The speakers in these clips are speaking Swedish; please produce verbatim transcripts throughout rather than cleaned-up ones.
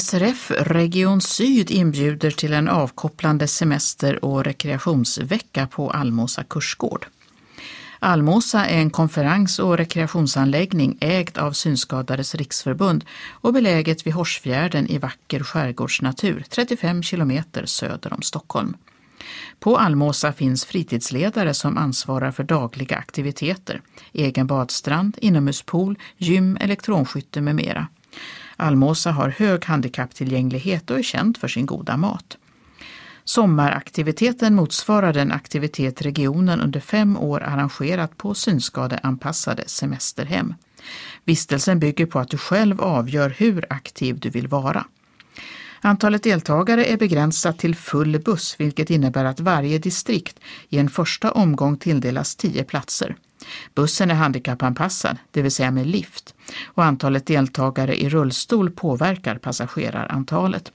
S R F Region Syd inbjuder till en avkopplande semester- och rekreationsvecka på Almåsa kursgård. Almåsa är en konferens- och rekreationsanläggning ägd av Synskadades riksförbund och beläget vid Horsfjärden i vacker skärgårdsnatur trettiofem kilometer söder om Stockholm. På Almåsa finns fritidsledare som ansvarar för dagliga aktiviteter, egen badstrand, inomhuspool, gym, elektronskytte med mera. Almåsa har hög handikapptillgänglighet och är känd för sin goda mat. Sommaraktiviteten motsvarar den aktivitet regionen under fem år arrangerat på synskadeanpassade semesterhem. Vistelsen bygger på att du själv avgör hur aktiv du vill vara. Antalet deltagare är begränsat till full buss, vilket innebär att varje distrikt i en första omgång tilldelas tio platser. Bussen är handikappanpassad, det vill säga med lift, och antalet deltagare i rullstol påverkar passagerarantalet.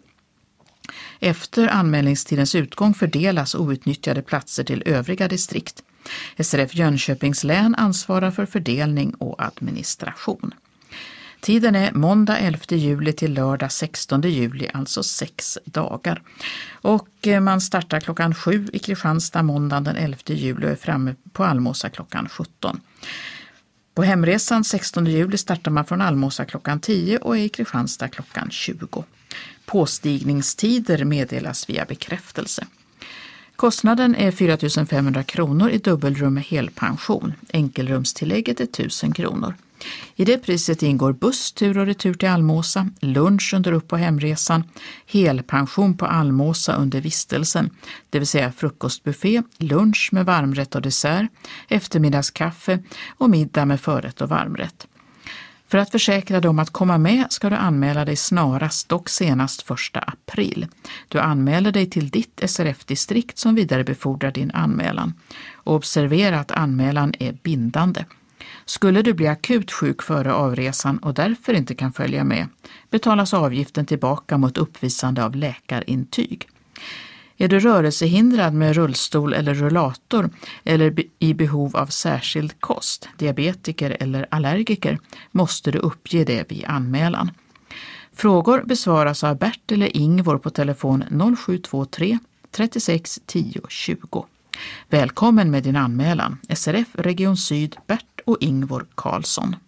Efter anmälningstidens utgång fördelas outnyttjade platser till övriga distrikt. S R F Jönköpings län ansvarar för fördelning och administration. Tiden är måndag elfte juli till lördag sextonde juli, alltså sex dagar. Och man startar klockan sju i Kristianstad måndagen den elfte juli och är framme på Almåsa klockan sjutton. På hemresan sextonde juli startar man från Almåsa klockan tio och är i Kristianstad klockan tjugo. Påstigningstider meddelas via bekräftelse. Kostnaden är fyra tusen femhundra kronor i dubbelrum med helpension. Enkelrumstillägget är tusen kronor. I det priset ingår buss, tur och retur till Almåsa, lunch under upp- och hemresan, helpension på Almåsa under vistelsen, det vill säga frukostbuffé, lunch med varmrätt och dessert, eftermiddagskaffe och middag med förrätt och varmrätt. För att försäkra dig om att komma med ska du anmäla dig snarast, dock senast första april. Du anmäler dig till ditt S R F-distrikt som vidarebefordrar din anmälan. Och observera att anmälan är bindande. Skulle du bli akut sjuk före avresan och därför inte kan följa med, betalas avgiften tillbaka mot uppvisande av läkarintyg. Är du rörelsehindrad med rullstol eller rullator eller i behov av särskild kost, diabetiker eller allergiker, måste du uppge det vid anmälan. Frågor besvaras av Bert eller Ingvor på telefon noll sju två tre trettiosex tio tjugo. Välkommen med din anmälan. S R F Region Syd, Bert och Ingvor Karlsson.